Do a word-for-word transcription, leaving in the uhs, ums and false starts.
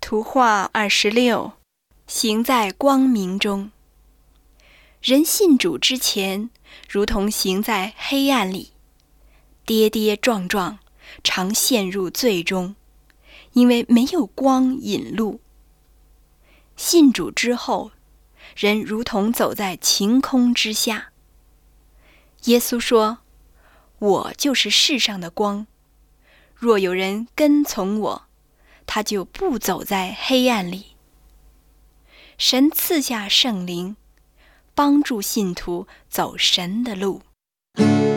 图画二十六，行在光明中。人信主之前，如同行在黑暗里，跌跌撞撞，常陷入罪中，因为没有光引路。信主之后，人如同走在晴空之下。耶稣说：“我就是世上的光，若有人跟从我，他就不走在黑暗里。”神赐下圣灵，帮助信徒走神的路。